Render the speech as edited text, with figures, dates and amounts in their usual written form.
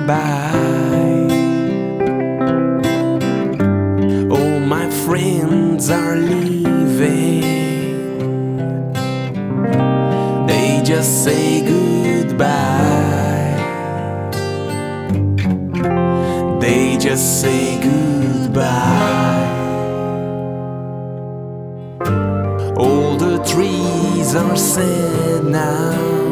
by. All my friends are leaving, they just say goodbye. They just say goodbye. All the trees are sad now,